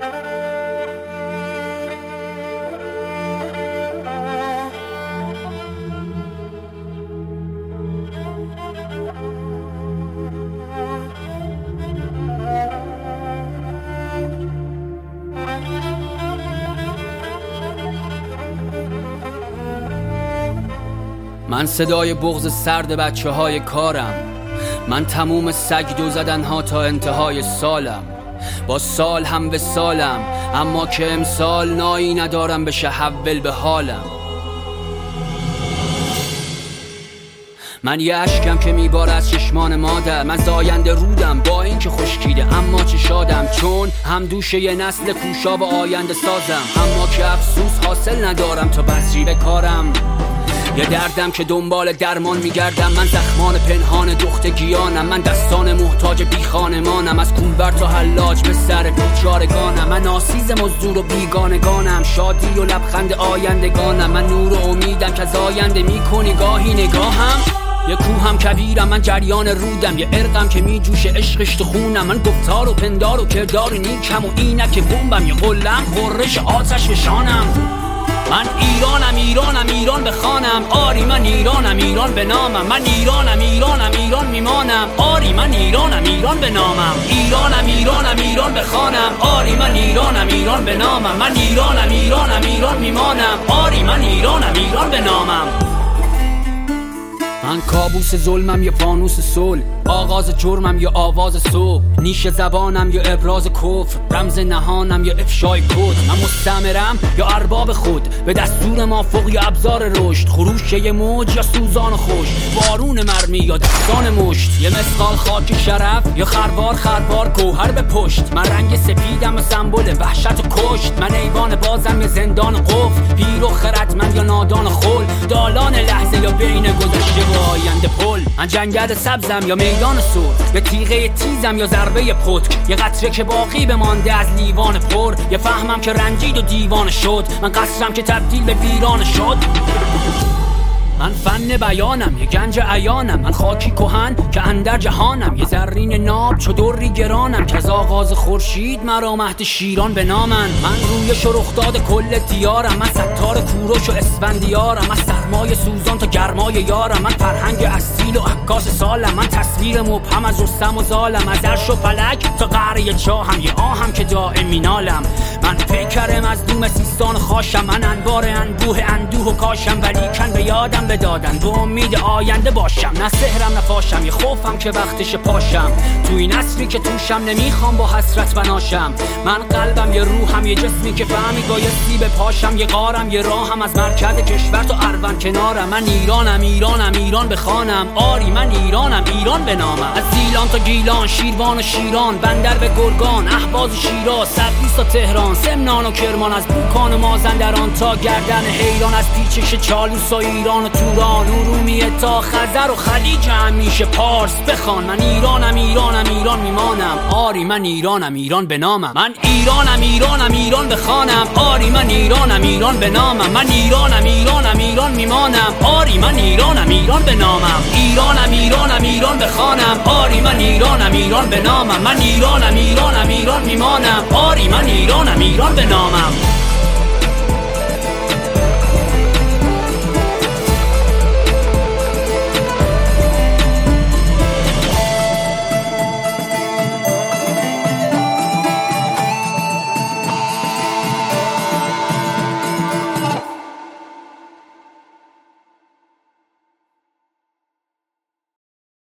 من صدای بغض سرد بچه های کارم، من تموم سگ دو زدن ها تا انتهای سالم. با سال هم به سالم، اما که امسال نایی ندارم بشه حول به حالم. من یه اشکم که میباره از چشمان مادر، من زاینده رودم با این که خشکیده اما چه شادم، چون هم دوشه یه نسل کوشا و آینده سازم. اما که افسوس حاصل ندارم تا بسری به کارم. یه دردم که دنبال درمان میگردم، من زخمان پنهان دختگیانم، من دستان محتاج بی خانمانم، از کولبر تا حلاج به سر بیچارگانم. من آسیز مزدور و بیگانگانم، شادی و لبخند آیندگانم. من نور و امیدم که از آینده میکنی گاهی نگاهم. یه کوهم کبیرم، من جریان رودم، یه ارقم که می جوشه عشقش تو خونم. من گفتار و پندار و کردار نیکم و اینک بمبم، یه قلم غرش آتش فشانم. من ایرانم ایرانم ایران بخوانم، آری من ایرانم ایران به نامم. من ایرانم ایرانم ایران میمانم، آری من ایرانم ایران به نامم. ایرانم ایرانم ایران بخوانم، آری من ایرانم ایران به نامم. من ایرانم ایرانم ایران میمانم، آری من ایرانم ایران به نامم. من کابوس ظلمم یا فانوس صلح، آغاز جرمم یا آواز صبح، نیش زبانم یا ابراز کفر، رمز نهانم یا افشای کد. من مستعمرم یا ارباب خود، به دستور مافوق یا ابزار رشد، خروش یه موج یا سوزان خوش، بارون مرمی یا دستان مشت. یه مسقال خاک شرف یا خروار گوهر به پشت. من رنگ سپیدم و سمبل وحشت و کشت. من ایوان بازم یا زندان قفل، پیر و خردمند یا نادان خل، دالان لحظه یا بین گذشته و آینده پل. من جنگل سبزم یا میدان سر، یه تیغه تیزم یا ضربه پتک، یه قطره که باقی بمانده از لیوان پر، یه فهمم که رنجید و دیوانه شد. من قصرم که تبدیل به ویرانه شد. من فن بیانم، یه گنج عیانم، من خاکی کهن که اندر جهانم، یه زرین ناب چو دری گرانم، که از آغاز خورشید مرا مهد شیران به نامن. من روی شرخداد کل دیارم، من ستار کوروش و اسفندیارم، من سرمای سوزان تا گرمای یارم، من فرهنگ اصیل و عکاس سالم، من تصویر مبهم از رستم و زالم، از عرش و فلک تا قعر چاهم، یه آهم که دائم مینالم. من پیکرم از دوم سیستان خاشم، من انبار اندوه و کاشم، ولیکن به یادم بدادن به امید آینده باشم. نه سحرم نه فاشم، یه خوفم که وقتش پاشم، تو این عصری که توشم نمیخوام با حسرت بناشم. من قلبم یه روحم، یه جسمی که فهمید بایستی به پاشم، یه غارم یه راهم از مرکز کشور تا اروند کنارم. من ایرانم ایرانم ایران بخوانم، آری من ایرانم ایران به نامم. از زیلان تا گیلان، شیروان و شیران، بندر به گرگان، اهواز و شیراز، تبریز تا تهران، سمنان و کرمان، از بوکان و مازندران تا گردن حیران، از پیچش چالوس و ایران و توران، ارومیه تا خزر و خلیج همیشه پارس بخوان. من ایرانم ایرانم ایران میمانم، آری من ایرانم ایران به نامم. من ایرانم ایرانم ایران بخوانم، آری من ایرانم ایران به نامم. من ایرانم ایرانم ایران میمانم، آری من ایرانم ایران به نامم. ایرانم ایرانم ایران بخوانم، آری من ایرانم ایران به نامم. من ایرانم ایرانم ایران میمانم، آری من ایرانم ایران به نامم.